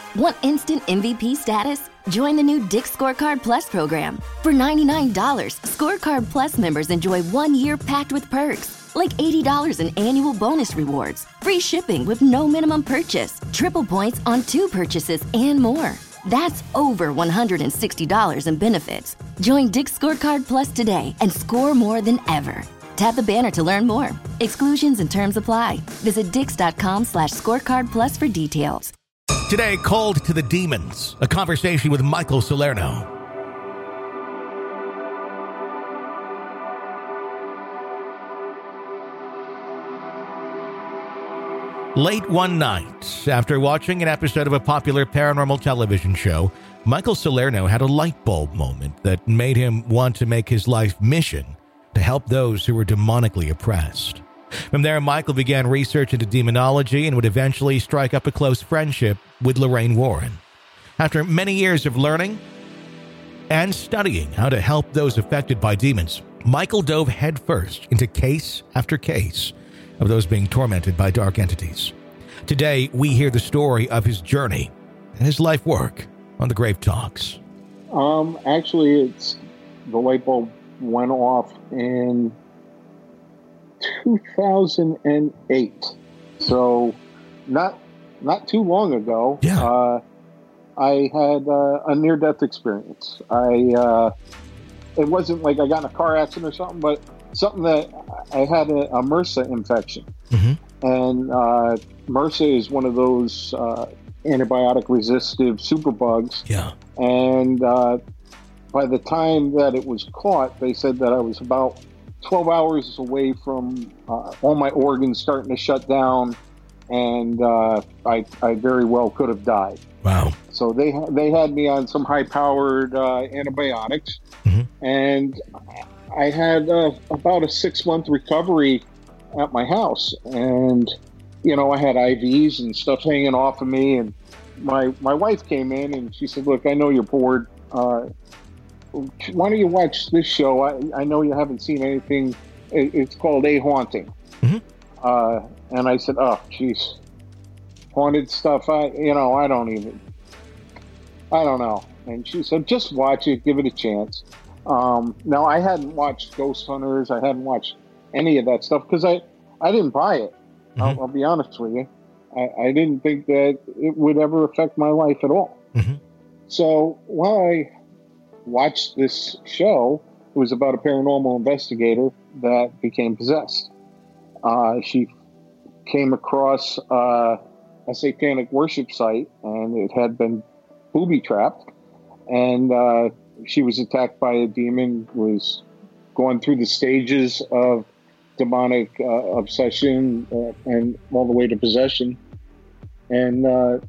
Want instant MVP status? Join the new Dick's Scorecard Plus program. For $99, Scorecard Plus members enjoy 1 year packed with perks, like $80 in annual bonus rewards, free shipping with no minimum purchase, triple points on 2 purchases, and more. That's over $160 in benefits. Join Dick's Scorecard Plus today and score more than ever. Tap the banner to learn more. Exclusions and terms apply. Visit dix.com/scorecard plus for details. Today, Cold to the Demons, a conversation with Michael Salerno. Late one night, after watching an episode of a popular paranormal television show, Michael Salerno had a light bulb moment that made him want to make his life mission to help those who were demonically oppressed. From there, Michael began research into demonology and would eventually strike up a close friendship with Lorraine Warren. After many years of learning and studying how to help those affected by demons, Michael dove headfirst into case after case of those being tormented by dark entities. Today, we hear the story of his journey and his life work on the Grave Talks. Actually, it's the light bulb went off in 2008, so not too long ago. Yeah. I had a near-death experience. It wasn't like I got in a car accident or something, but something that I had a MRSA infection. Mm-hmm. And MRSA is one of those antibiotic-resistive superbugs. Yeah. And by the time that it was caught, they said that I was about 12 hours away from all my organs starting to shut down, and I very well could have died. Wow. So they had me on some high-powered antibiotics, mm-hmm. and I had about a 6-month recovery at my house. And, you know, I had IVs and stuff hanging off of me, and my wife came in and she said, "Look, I know you're bored. Why don't you watch this show? I know you haven't seen anything. It's called A Haunting." Mm-hmm. And I said, "Oh, geez, haunted stuff. I don't know." And she said, "Just watch it. Give it a chance." Now, I hadn't watched Ghost Hunters. I hadn't watched any of that stuff because I didn't buy it. Mm-hmm. I'll be honest with you. I didn't think that it would ever affect my life at all. Mm-hmm. So while I watched this show, it was about a paranormal investigator that became possessed. She came across a satanic worship site, and it had been booby-trapped, and she was attacked by a demon, was going through the stages of demonic obsession and all the way to possession. And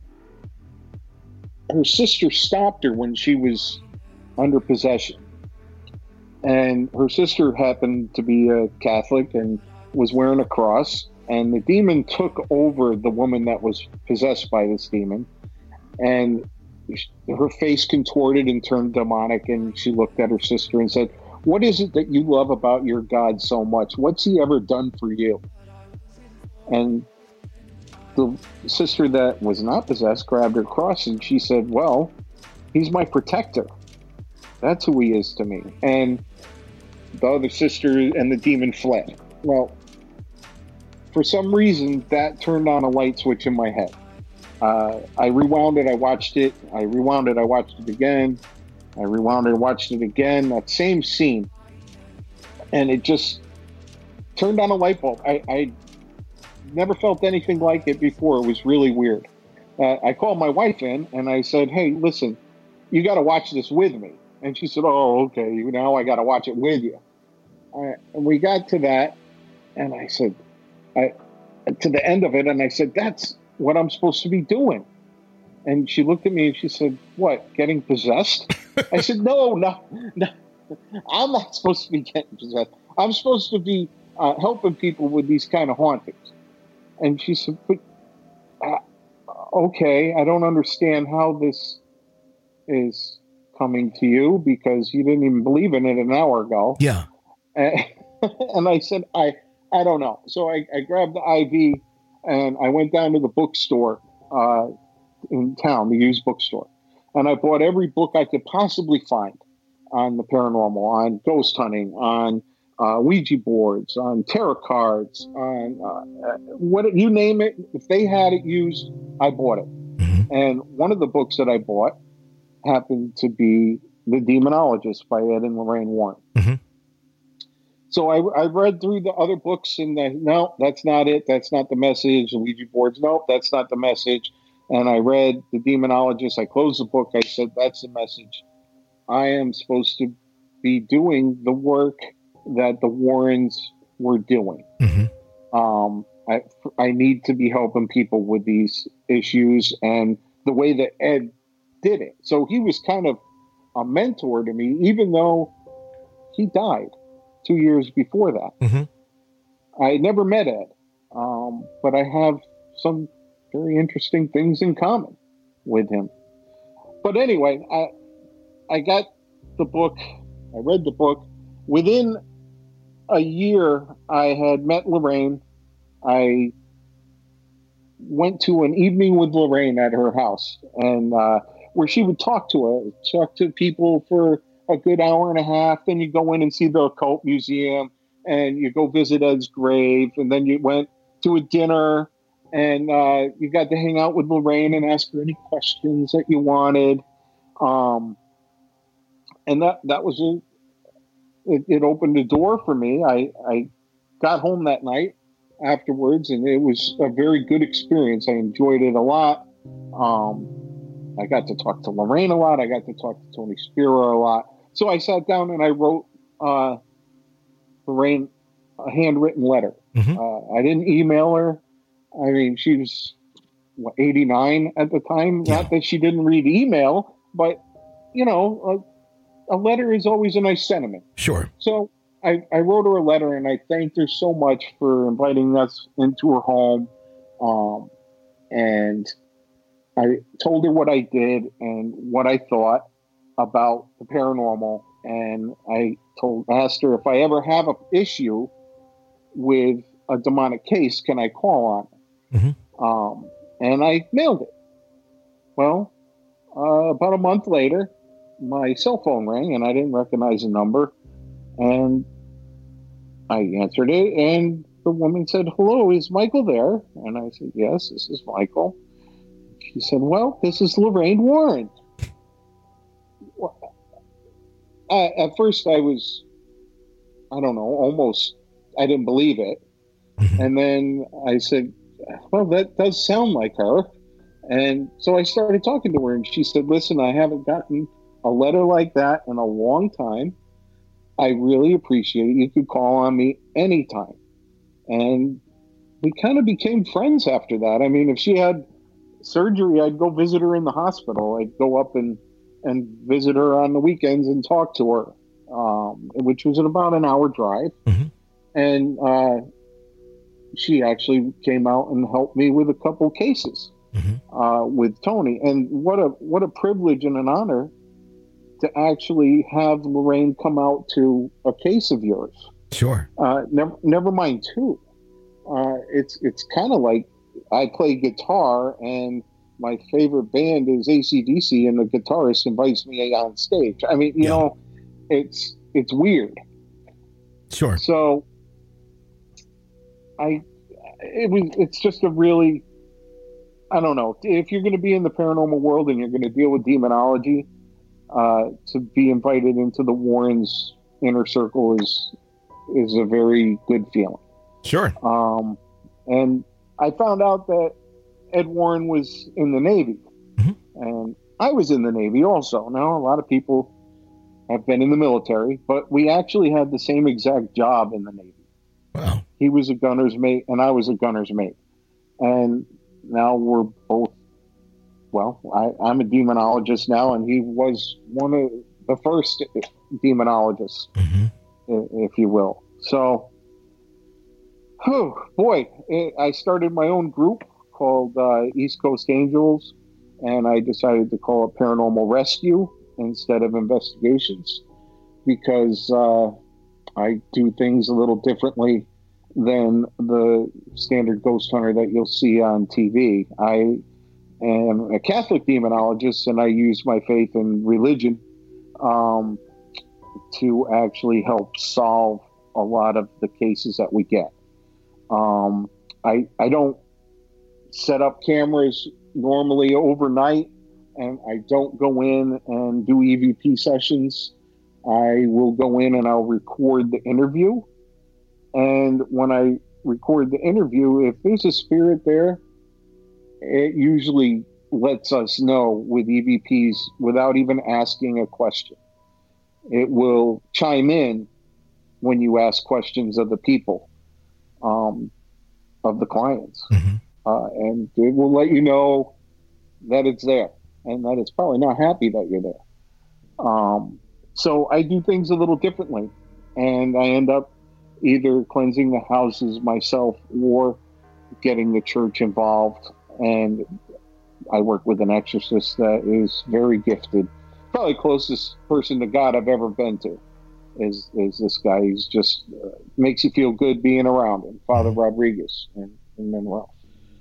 her sister stopped her when she was under possession. And her sister happened to be a Catholic and was wearing a cross. And the demon took over the woman that was possessed by this demon. And her face contorted and turned demonic. And she looked at her sister and said, "What is it that you love about your God so much? What's he ever done for you?" And the sister that was not possessed grabbed her cross and she said, "Well, he's my protector. That's who he is to me." And the other sister and the demon fled. Well, for some reason, that turned on a light switch in my head. I rewound it, I watched it. I rewound it, I watched it again. I rewound it, watched it again. That same scene. And it just turned on a light bulb. I never felt anything like it before. It was really weird. I called my wife in and I said, "Hey, listen, you got to watch this with me." And she said, "Oh, okay, now I got to watch it with you." And we got to that, and I said, to the end of it, and I said, "That's what I'm supposed to be doing." And she looked at me and she said, "What, getting possessed?" I said, no, I'm not supposed to be getting possessed. I'm supposed to be helping people with these kind of hauntings. And she said, "But okay, I don't understand how this is coming to you because you didn't even believe in it an hour ago." Yeah. And I said, I don't know. So I grabbed the IV and I went down to the bookstore in town, the used bookstore. And I bought every book I could possibly find on the paranormal, on ghost hunting, on Ouija boards, on tarot cards, on what you name it. If they had it used, I bought it. Mm-hmm. And one of the books that I bought happened to be The Demonologist by Ed and Lorraine Warren. Mm-hmm. So I read through the other books and no, that's not it. That's not the message. The Ouija boards, nope, that's not the message. And I read The Demonologist. I closed the book. I said, that's the message. I am supposed to be doing the work that the Warrens were doing. Mm-hmm. I need to be helping people with these issues and the way that Ed did it. So he was kind of a mentor to me, even though he died 2 years before that. Mm-hmm. I never met Ed, but I have some very interesting things in common with him. But anyway, I got the book. I read the book. Within a year, I had met Lorraine. I went to an evening with Lorraine at her house, and where she would talk to people for a good hour and a half. Then you go in and see the occult museum, and you go visit Ed's grave, and then you went to a dinner, and you got to hang out with Lorraine and ask her any questions that you wanted. And that was it opened the door for me. I got home that night afterwards, and it was a very good experience. I enjoyed it a lot. I got to talk to Lorraine a lot. I got to talk to Tony Spira a lot. So I sat down and I wrote Lorraine a handwritten letter. Mm-hmm. I didn't email her. I mean, she was 89 at the time. Yeah. Not that she didn't read email, but you know, a letter is always a nice sentiment. Sure. So I wrote her a letter and I thanked her so much for inviting us into her home. And I told her what I did and what I thought about the paranormal. And I asked her if I ever have an issue with a demonic case, can I call on it? Mm-hmm. And I mailed it. Well, about a month later, my cell phone rang and I didn't recognize the number. And I answered it, and the woman said, "Hello, is Michael there?" And I said, "Yes, this is Michael." She said, "Well, this is Lorraine Warren." At first I was, I don't know, almost, I didn't believe it. Mm-hmm. And then I said, "Well, that does sound like her." And so I started talking to her, and she said, "Listen, I haven't gotten a letter like that in a long time. I really appreciate it. You could call on me anytime." And we kind of became friends after that. I mean, if she had surgery, I'd go visit her in the hospital. I'd go up and visit her on the weekends and talk to her, which was about an hour drive. Mm-hmm. And she actually came out and helped me with a couple cases with Tony. And what a privilege and an honor to actually have Lorraine come out to a case of yours. Sure. Never mind two. It's kind of like I play guitar and my favorite band is AC/DC and the guitarist invites me on stage. I mean, you know, it's weird. Sure. So it's just a really, I don't know, if you're going to be in the paranormal world and you're going to deal with demonology, to be invited into the Warrens' inner circle is a very good feeling. Sure. And I found out that Ed Warren was in the Navy, and I was in the Navy also. Now, a lot of people have been in the military, but we actually had the same exact job in the Navy. Wow. He was a gunner's mate, and I was a gunner's mate. And now we're both, well, I'm a demonologist now, and he was one of the first demonologists, if you will. So, oh boy, I started my own group called East Coast Angels, and I decided to call it Paranormal Rescue instead of Investigations because I do things a little differently than the standard ghost hunter that you'll see on TV. am a Catholic demonologist, and I use my faith and religion to actually help solve a lot of the cases that we get. I don't set up cameras normally overnight, and I don't go in and do EVP sessions. I will go in and I'll record the interview. And when I record the interview, if there's a spirit there, it usually lets us know with EVPs without even asking a question. It will chime in when you ask questions of the people, of the clients. Mm-hmm. And it will let you know that it's there and that it's probably not happy that you're there. So I do things a little differently, and I end up either cleansing the houses myself or getting the church involved. And I work with an exorcist that is very gifted. Probably closest person to God I've ever been to is this guy. He's just makes you feel good being around him, Father Rodriguez in Monroe.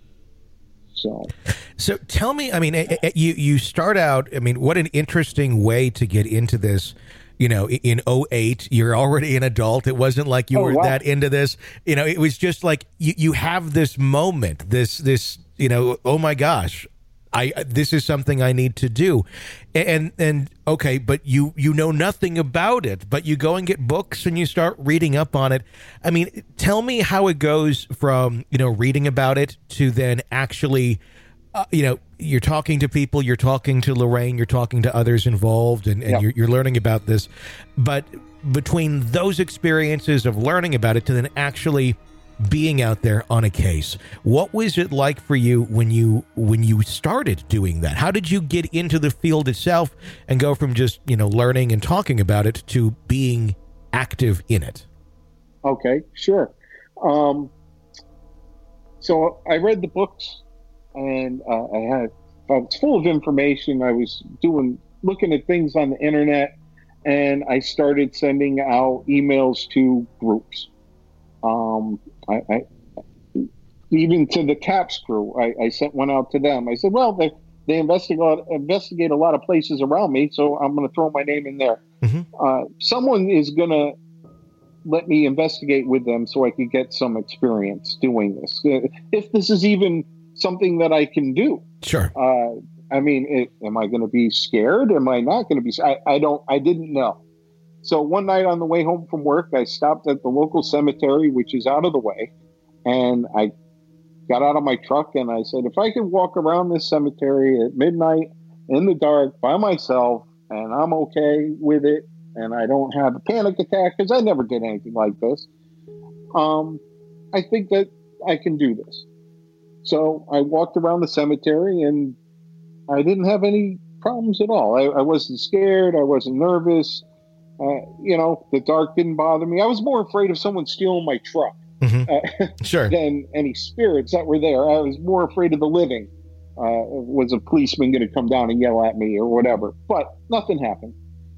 So tell me, I mean, you start out, I mean, what an interesting way to get into this. You know, in 2008, you're already an adult. It wasn't like you were that into this. You know, it was just like you have this moment, this, you know, oh my gosh, this is something I need to do. And okay, but you know nothing about it, but you go and get books and you start reading up on it. I mean, tell me how it goes from, you know, reading about it to then actually, you know, you're talking to people, you're talking to Lorraine, you're talking to others involved, and you're learning about this. But between those experiences of learning about it to then actually being out there on a case, what was it like for you when you started doing that? How did you get into the field itself and go from just, you know, learning and talking about it to being active in it? Okay, sure. So I read the books, and I was full of information. I was looking at things on the internet, and I started sending out emails to groups. I even to the CAPS crew, I sent one out to them. I said, well, they investigate a lot of places around me, so I'm going to throw my name in there. Mm-hmm. Someone is going to let me investigate with them so I could get some experience doing this. If this is even something that I can do. Sure. I mean, am I going to be scared? Am I not going to be? I didn't know. So one night on the way home from work, I stopped at the local cemetery, which is out of the way. And I got out of my truck and I said, if I could walk around this cemetery at midnight in the dark by myself and I'm okay with it and I don't have a panic attack, because I never did anything like this, I think that I can do this. So I walked around the cemetery and I didn't have any problems at all. I wasn't scared. I wasn't nervous. You know, the dark didn't bother me. I was more afraid of someone stealing my truck sure. than any spirits that were there. I was more afraid of the living. Was a policeman going to come down and yell at me or whatever? But nothing happened.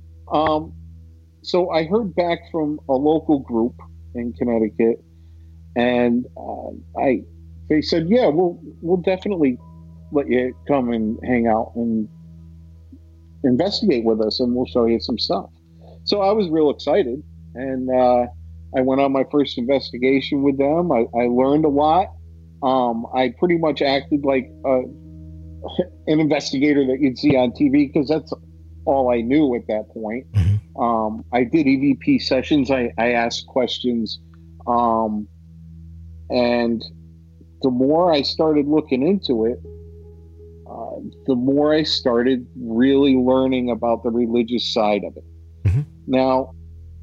So I heard back from a local group in Connecticut, and they said, yeah, we'll definitely let you come and hang out and investigate with us, and we'll show you some stuff. So I was real excited, and I went on my first investigation with them. I learned a lot. I pretty much acted like an investigator that you'd see on TV, because that's all I knew at that point. Mm-hmm. I did EVP sessions. I asked questions. And the more I started looking into it, the more I started really learning about the religious side of it. Mm-hmm. Now,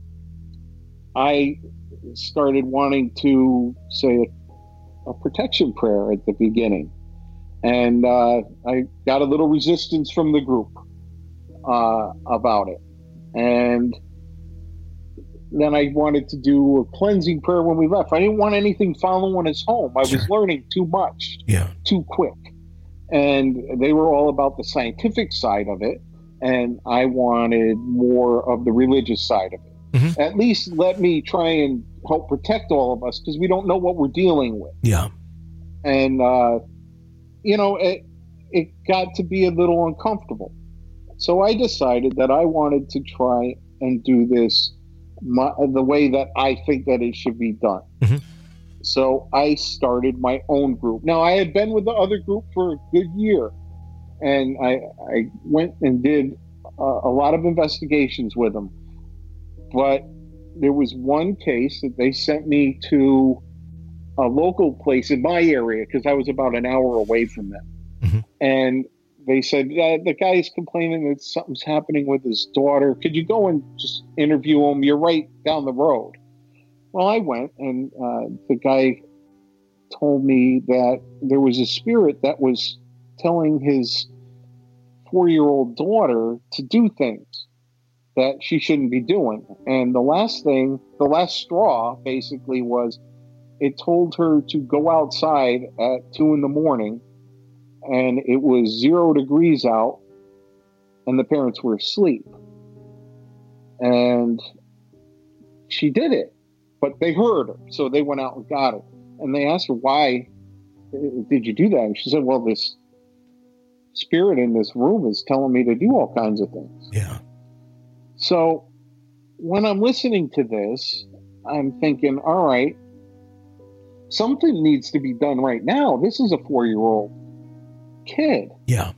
I started wanting to say a protection prayer at the beginning. And I got a little resistance from the group about it. And then I wanted to do a cleansing prayer when we left. I didn't want anything following us home. I was learning too much, too quick. And they were all about the scientific side of it. And I wanted more of the religious side of it. Mm-hmm. At least let me try and help protect all of us, because we don't know what we're dealing with. Yeah. And, you know, it got to be a little uncomfortable. So I decided that I wanted to try and do this the way that I think that it should be done. Mm-hmm. So I started my own group. Now, I had been with the other group for a good year, and I went and did a lot of investigations with them. But there was one case that they sent me to a local place in my area because I was about an hour away from them. Mm-hmm. And they said, the guy is complaining that something's happening with his daughter. Could you go and just interview him? You're right down the road. Well, I went, and the guy told me that there was a spirit that was telling his 4-year-old daughter to do things that she shouldn't be doing. And the last straw basically was it told her to go outside at 2 a.m, and it was 0 degrees out, and the parents were asleep. And she did it, but they heard her, so they went out and got her. And they asked her, why did you do that? And she said, well, this spirit in this room is telling me to do all kinds of things. Yeah. So when I'm listening to this, I'm thinking, all right, something needs to be done right now. This is a 4-year-old kid. Yeah.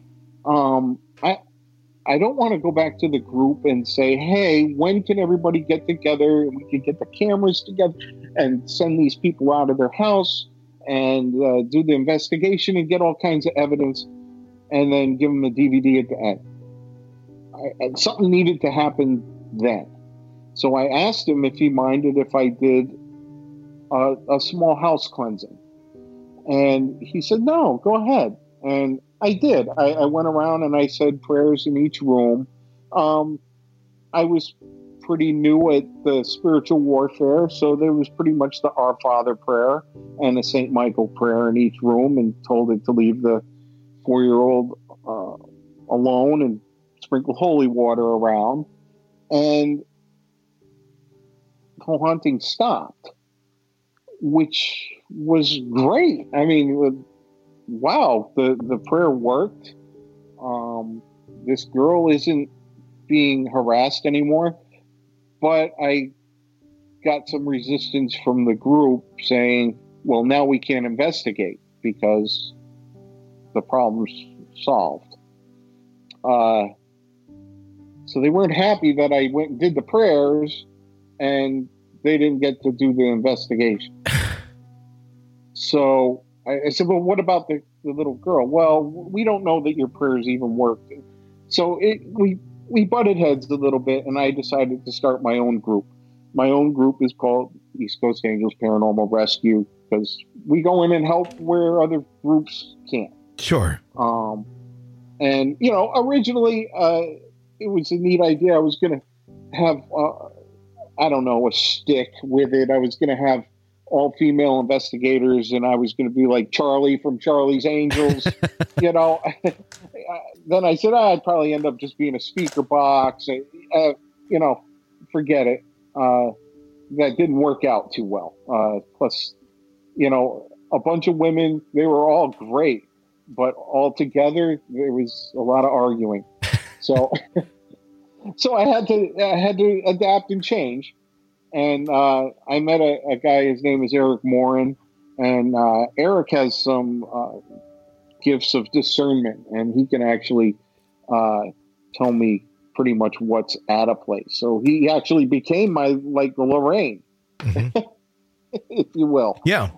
I don't want to go back to the group and say, hey, when can everybody get together and we can get the cameras together and send these people out of their house and do the investigation and get all kinds of evidence and then give them a DVD at the end. Something needed to happen then. So I asked him if he minded if I did a small house cleansing. And he said, no, go ahead. And I did. I went around and I said prayers in each room. I was pretty new at the spiritual warfare, so there was pretty much the Our Father prayer and a St. Michael prayer in each room, and told it to leave the 4-year-old alone and sprinkle holy water around. And the haunting stopped, which was great. I mean, wow, the prayer worked. This girl isn't being harassed anymore, but I got some resistance from the group saying, well, now we can't investigate because the problem's solved. So they weren't happy that I went and did the prayers and they didn't get to do the investigation. So I said, well, what about the little girl? Well, we don't know that your prayers even worked. So we butted heads a little bit, and I decided to start my own group. My own group is called East Coast Angels Paranormal Rescue because we go in and help where other groups can't. Sure. And, originally it was a neat idea. I was going to have, a stick with it. I was going to have all female investigators, and I was going to be like Charlie from Charlie's Angels, Then I said, I'd probably end up just being a speaker box. Forget it. That didn't work out too well. Plus, a bunch of women, they were all great, but all together, there was a lot of arguing. So, I had to adapt and change. And I met a guy, his name is Eric Morin, and Eric has some gifts of discernment, and he can actually tell me pretty much what's at a place. So he actually became my, like, Lorraine, mm-hmm. if you will. Yeah.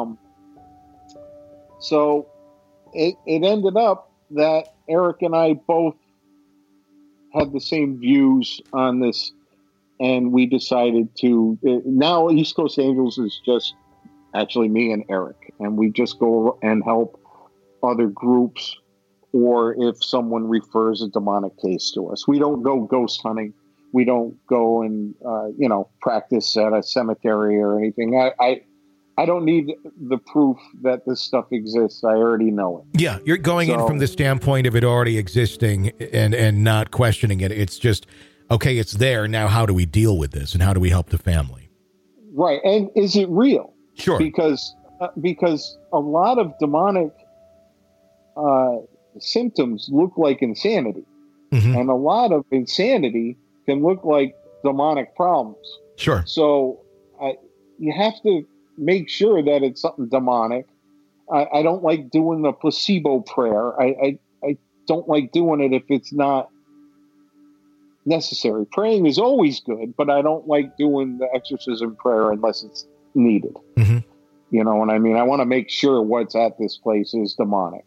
So it ended up that Eric and I both had the same views on this. And we decided to, now East Coast Angels is just actually me and Eric. And we just go and help other groups, or if someone refers a demonic case to us. We don't go ghost hunting. We don't go and, practice at a cemetery or anything. I don't need the proof that this stuff exists. I already know it. Yeah, you're going in from the standpoint of it already existing and not questioning it. It's just, okay, it's there. Now, how do we deal with this, and how do we help the family? Right. And is it real? Sure. Because a lot of demonic symptoms look like insanity. Mm-hmm. And a lot of insanity can look like demonic problems. Sure. So you have to make sure that it's something demonic. I don't like doing the placebo prayer. I don't like doing it if it's not necessary. Praying is always good, but I don't like doing the exorcism prayer unless it's needed. Mm-hmm. You know what I mean? I want to make sure what's at this place is demonic.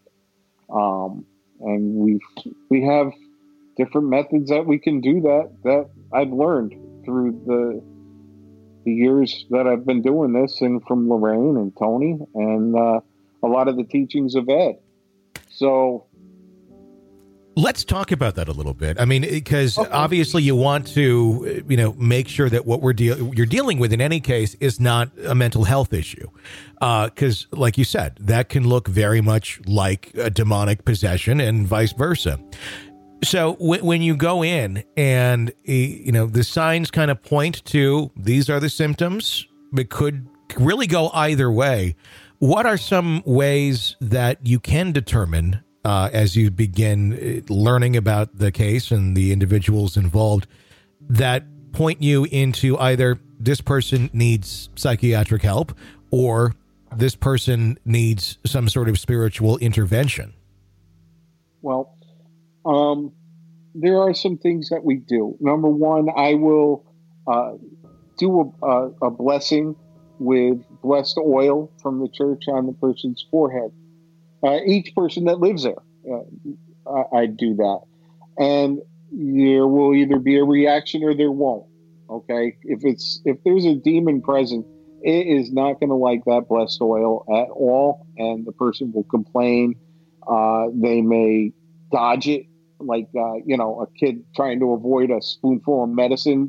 And we have different methods that we can do that I've learned through the years that I've been doing this, and from Lorraine and Tony and a lot of the teachings of Ed. So let's talk about that a little bit. I mean, because obviously you want to, make sure that what you're dealing with in any case is not a mental health issue. Because like you said, that can look very much like a demonic possession and vice versa. So when you go in and, the signs kind of point to these are the symptoms, it could really go either way. What are some ways that you can determine as you begin learning about the case and the individuals involved that point you into either this person needs psychiatric help or this person needs some sort of spiritual intervention? Well, there are some things that we do. Number one, I will do a blessing with blessed oil from the church on the person's forehead. Each person that lives there, I do that. And there will either be a reaction or there won't. Okay. If there's a demon present, it is not going to like that blessed oil at all. And the person will complain. They may dodge it like, a kid trying to avoid a spoonful of medicine,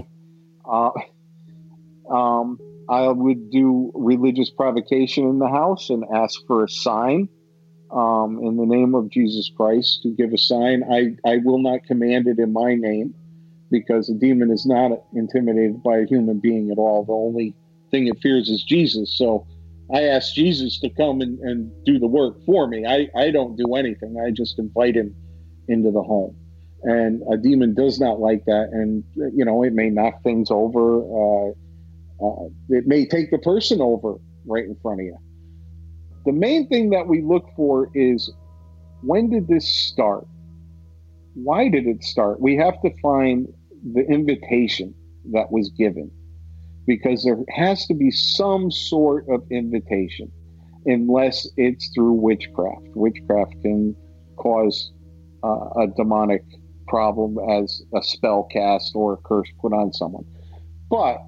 I would do religious provocation in the house and ask for a sign in the name of Jesus Christ to give a sign. I will not command it in my name because a demon is not intimidated by a human being at all. The only thing it fears is Jesus. So I ask Jesus to come and do the work for me. I don't do anything. I just invite him into the home. And a demon does not like that. And, it may knock things over. It may take the person over right in front of you. The main thing that we look for is, when did this start? Why did it start? We have to find the invitation that was given, because there has to be some sort of invitation, unless it's through witchcraft. Witchcraft can cause a demonic problem as a spell cast or a curse put on someone. But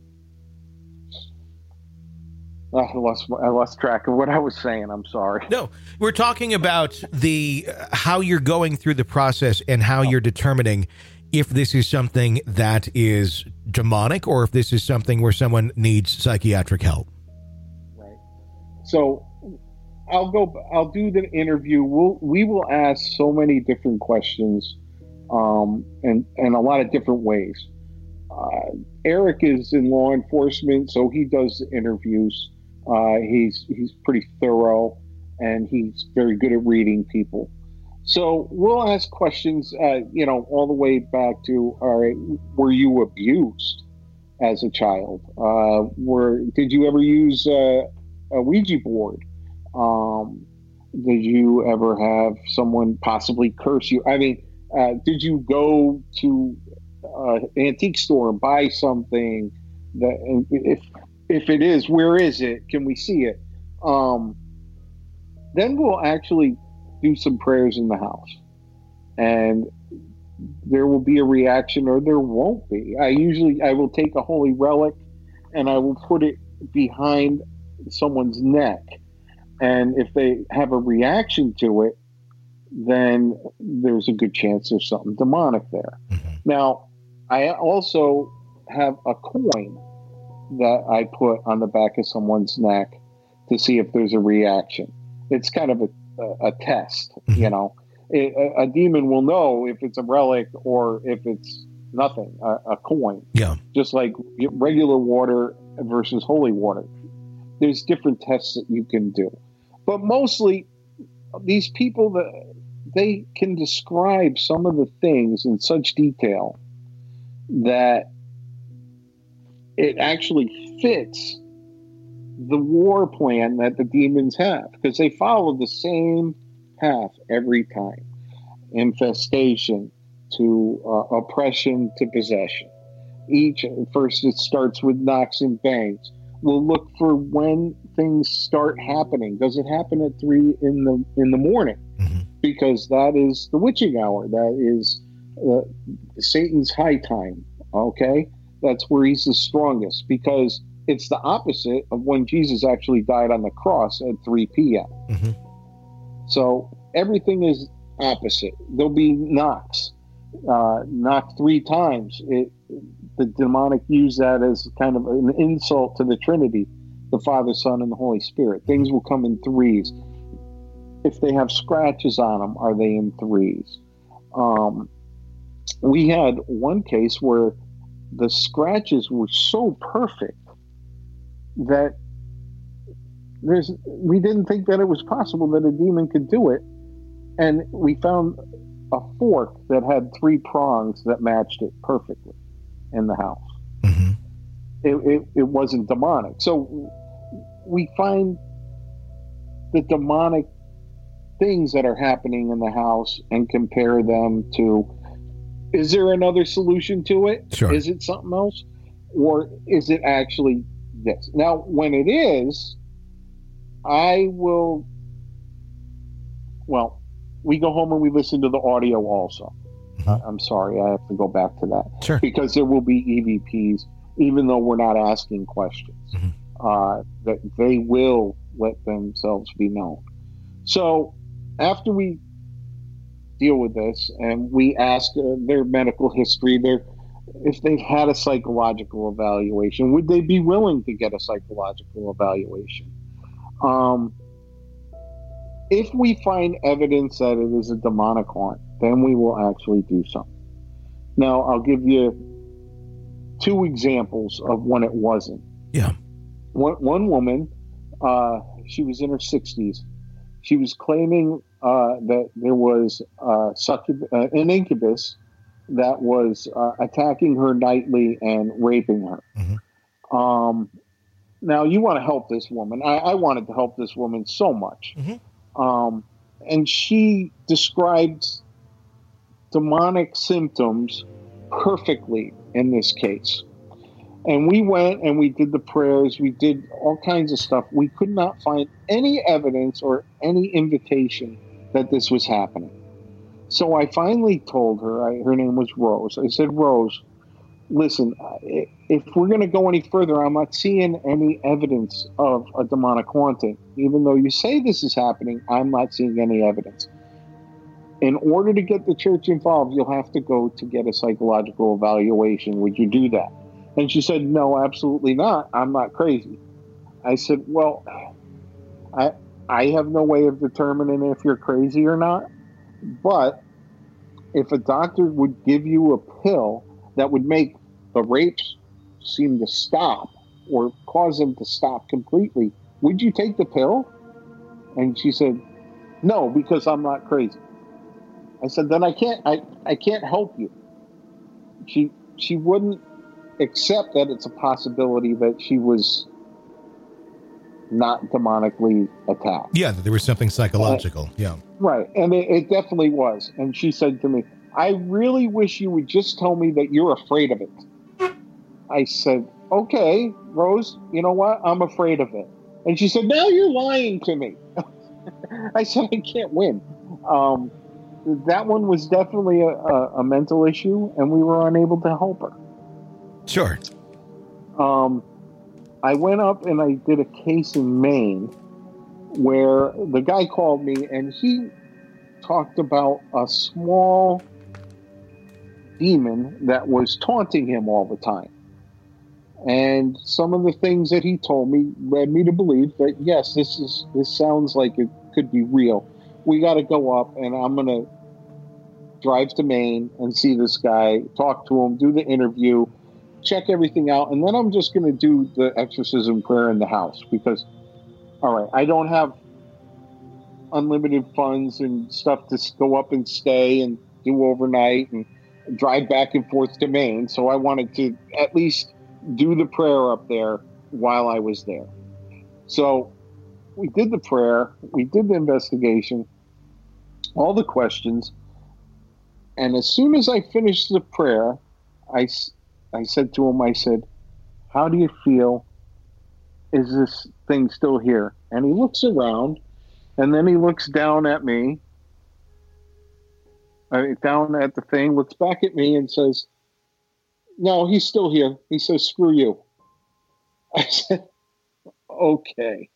I lost track of what I was saying. I'm sorry. No, we're talking about how you're going through the process and how you're determining if this is something that is demonic or if this is something where someone needs psychiatric help. Right. So I'll do the interview. We will ask so many different questions, and a lot of different ways. Eric is in law enforcement, so he does the interviews. He's pretty thorough, and he's very good at reading people. So we'll ask questions, all the way back to, all right, were you abused as a child? Did you ever use a Ouija board? Did you ever have someone possibly curse you? I mean, did you go to an antique store and buy something that, if it is, where is it? Can we see it? Then we'll actually do some prayers in the house, and there will be a reaction or there won't be. I will take a holy relic and I will put it behind someone's neck. And if they have a reaction to it, then there's a good chance there's something demonic there. Mm-hmm. Now, I also have a coin that I put on the back of someone's neck to see if there's a reaction. It's kind of a test, mm-hmm. A demon will know if it's a relic or if it's nothing, a coin. Yeah. Just like regular water versus holy water. There's different tests that you can do. But mostly, these people that they can describe some of the things in such detail that it actually fits the war plan that the demons have, because they follow the same path every time. Infestation to oppression to possession. First it starts with knocks and bangs. We'll look for when things start happening. Does it happen at 3 in the morning? Mm-hmm. Because that is the witching hour. That is Satan's high time. Okay, that's where he's the strongest, because it's the opposite of when Jesus actually died on the cross at 3 p.m. Mm-hmm. So everything is opposite. There'll be knocks, knock 3 times. The demonic use that as kind of an insult to the Trinity, the Father, Son, and the Holy Spirit. Things will come in 3s. If they have scratches on them, are they in 3s? We had one case where the scratches were so perfect that we didn't think that it was possible that a demon could do it. And we found a fork that had 3 prongs that matched it perfectly in the house. Mm-hmm. It wasn't demonic. So we find the demonic things that are happening in the house and compare them to, is there another solution to it? Sure. Is it something else? Or is it actually this? Now, when it is, we go home and we listen to the audio also. Mm-hmm. I'm sorry, I have to go back to that. Sure. Because there will be EVPs, even though we're not asking questions, Mm-hmm. that they will let themselves be known. So after we deal with this and we ask their medical history, if they've had a psychological evaluation, would they be willing to get a psychological evaluation? If we find evidence that it is a demonic haunt, then we will actually do something. Now, I'll give you 2 examples of when it wasn't. Yeah. One woman, she was in her 60s. She was claiming that there was an incubus that was attacking her nightly and raping her. Mm-hmm. Now, you want to help this woman. I wanted to help this woman so much. Mm-hmm. And she described demonic symptoms perfectly in this case. And we went and we did the prayers. We did all kinds of stuff. We could not find any evidence or any indication that this was happening. So I finally told her, her name was Rose. I said, Rose, listen, if we're going to go any further, I'm not seeing any evidence of a demonic haunting. Even though you say this is happening, I'm not seeing any evidence. In order to get the church involved, you'll have to go to get a psychological evaluation. Would you do that? And she said, no, absolutely not. I'm not crazy. I said, well, I have no way of determining if you're crazy or not. But if a doctor would give you a pill that would make the rapes seem to stop or cause them to stop completely, would you take the pill? And she said, no, because I'm not crazy. I said, then I can't help you. She wouldn't accept that it's a possibility that she was not demonically attacked. Yeah, that there was something psychological. Yeah. Right. And it definitely was. And she said to me, I really wish you would just tell me that you're afraid of it. I said, okay, Rose, you know what? I'm afraid of it. And she said, now you're lying to me. I said, I can't win. That one was definitely a mental issue, and we were unable to help her. Sure. I went up and I did a case in Maine where the guy called me and he talked about a small demon that was taunting him all the time. And some of the things that he told me led me to believe that, yes, this sounds like it could be real. We got to go up, and I'm going to drive to Maine and see this guy, talk to him, do the interview, check everything out, and then I'm just going to do the exorcism prayer in the house because, all right, I don't have unlimited funds and stuff to go up and stay and do overnight and drive back and forth to Maine. So I wanted to at least do the prayer up there while I was there. So we did the prayer, we did the investigation, all the questions. And as soon as I finished the prayer, I said to him, I said, how do you feel? Is this thing still here? And he looks around, and then he looks down at me, down at the thing, looks back at me and says, no, he's still here. He says, screw you. I said, okay.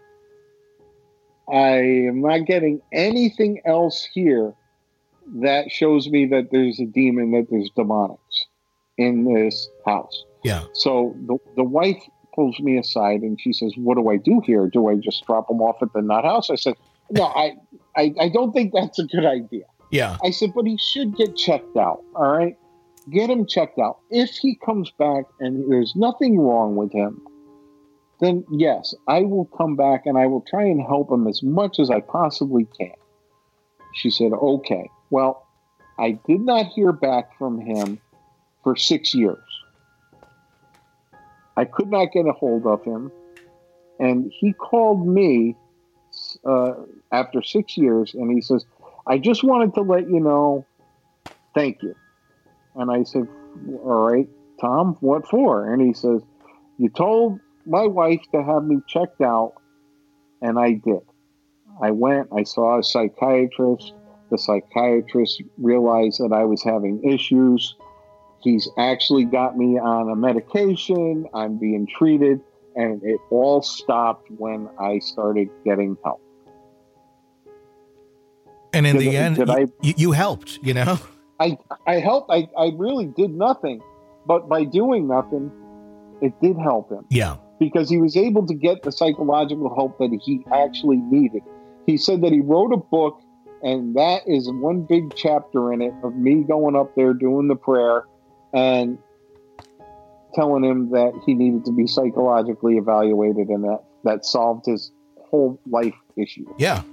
I am not getting anything else here that shows me that there's a demon, that there's demonics in this house. Yeah. So the wife pulls me aside and she says, what do I do here? Do I just drop him off at the nut house? I said, no, I don't think that's a good idea. Yeah. I said, but he should get checked out. All right. Get him checked out. If he comes back and there's nothing wrong with him, then yes, I will come back and I will try and help him as much as I possibly can. She said, okay. Well, I did not hear back from him for 6 years. I could not get a hold of him. And he called me after 6 years and he says, I just wanted to let you know, thank you. And I said, all right, Tom, what for? And he says, you told my wife to have me checked out, and I did. I went, I saw a psychiatrist. The psychiatrist realized that I was having issues. He's actually got me on a medication. I'm being treated, and it all stopped when I started getting help. And in the end, you helped, you know? I helped. I really did nothing. But by doing nothing, it did help him. Yeah. Because he was able to get the psychological help that he actually needed. He said that he wrote a book, and that is one big chapter in it of me going up there doing the prayer and telling him that he needed to be psychologically evaluated, and that solved his whole life issue. Yeah.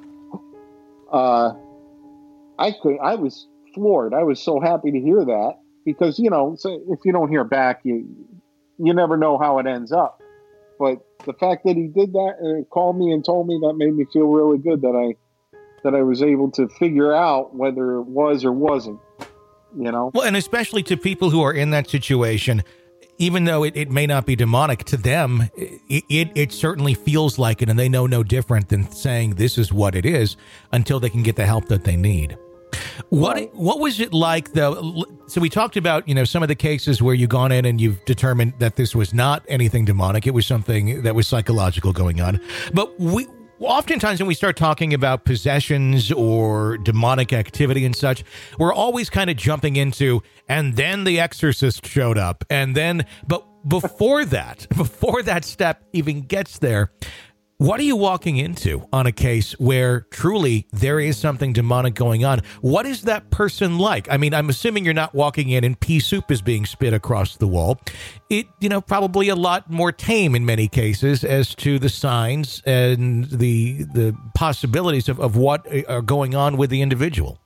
I was floored. I was so happy to hear that because, you know, so if you don't hear back, you never know how it ends up. But the fact that he did that, called me and told me, that made me feel really good that I was able to figure out whether it was or wasn't, you know? Well, and especially to people who are in that situation, even though it may not be demonic to them, it certainly feels like it, and they know no different than saying this is what it is until they can get the help that they need. What was it like, though? So we talked about, you know, some of the cases where you've gone in and you've determined that this was not anything demonic. It was something that was psychological going on. But oftentimes when we start talking about possessions or demonic activity and such, we're always kind of jumping into, and then the exorcist showed up. But before that step even gets there, what are you walking into on a case where truly there is something demonic going on? What is that person like? I mean, I'm assuming you're not walking in and pea soup is being spit across the wall. It, you know, probably a lot more tame in many cases as to the signs and the possibilities of what are going on with the individual.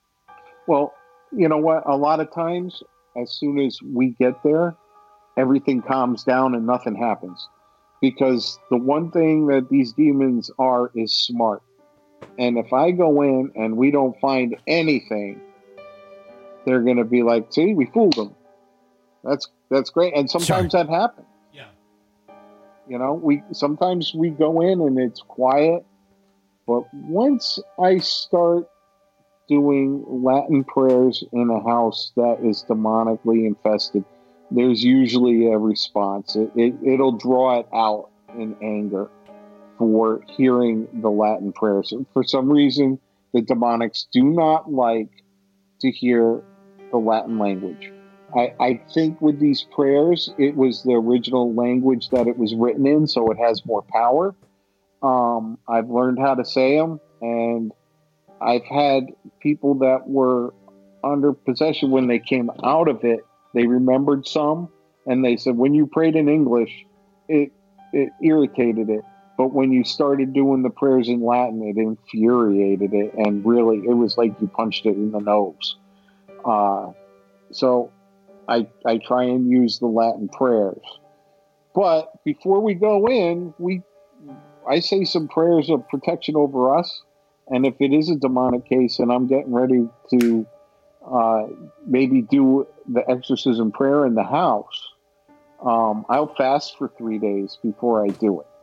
Well, you know what? A lot of times, as soon as we get there, everything calms down and nothing happens. Because the one thing that these demons are is smart. And if I go in and we don't find anything, they're going to be like, see, we fooled them. That's great. And sometimes that happens. Yeah. You know, sometimes we go in and it's quiet. But once I start doing Latin prayers in a house that is demonically infested, there's usually a response. It'll draw it out in anger for hearing the Latin prayers. For some reason, the demonics do not like to hear the Latin language. I think with these prayers, it was the original language that it was written in, so it has more power. I've learned how to say them, and I've had people that were under possession when they came out of it. They remembered some, and they said, when you prayed in English, it irritated it. But when you started doing the prayers in Latin, it infuriated it, and really, it was like you punched it in the nose. So I try and use the Latin prayers. But before we go in, I say some prayers of protection over us. And if it is a demonic case and I'm getting ready to maybe do the exorcism prayer in the house, I'll fast for 3 days before I do it.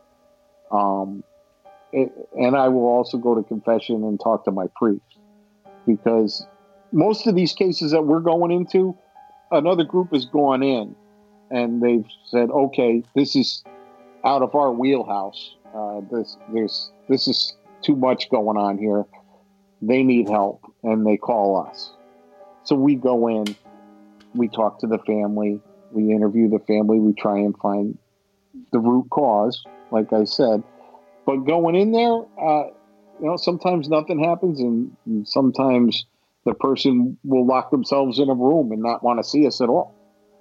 And I will also go to confession and talk to my priest, because most of these cases that we're going into, another group has gone in and they've said, okay, this is out of our wheelhouse. This is too much going on here. They need help, and they call us. So we go in, we talk to the family, we interview the family, we try and find the root cause, like I said. But going in there, sometimes nothing happens, and sometimes the person will lock themselves in a room and not want to see us at all.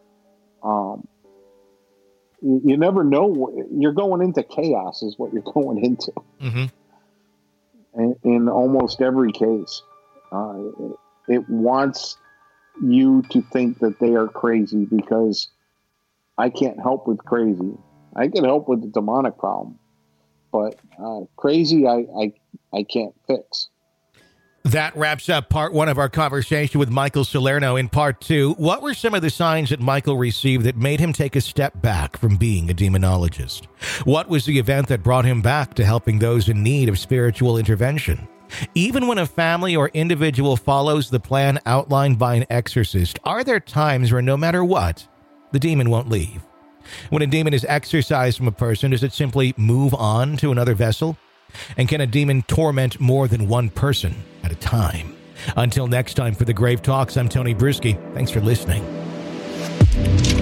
You never know. You're going into chaos is what you're going into. Mm-hmm. In almost every case. It wants you to think that they are crazy, because I can't help with crazy. I can help with the demonic problem, but crazy I can't fix. That wraps up part one of our conversation with Michael Salerno. In part two, what were some of the signs that Michael received that made him take a step back from being a demonologist? What was the event that brought him back to helping those in need of spiritual intervention? Even when a family or individual follows the plan outlined by an exorcist, are there times where no matter what, the demon won't leave? When a demon is exorcised from a person, does it simply move on to another vessel? And can a demon torment more than one person at a time? Until next time, for the Grave Talks, I'm Tony Bruschi. Thanks for listening.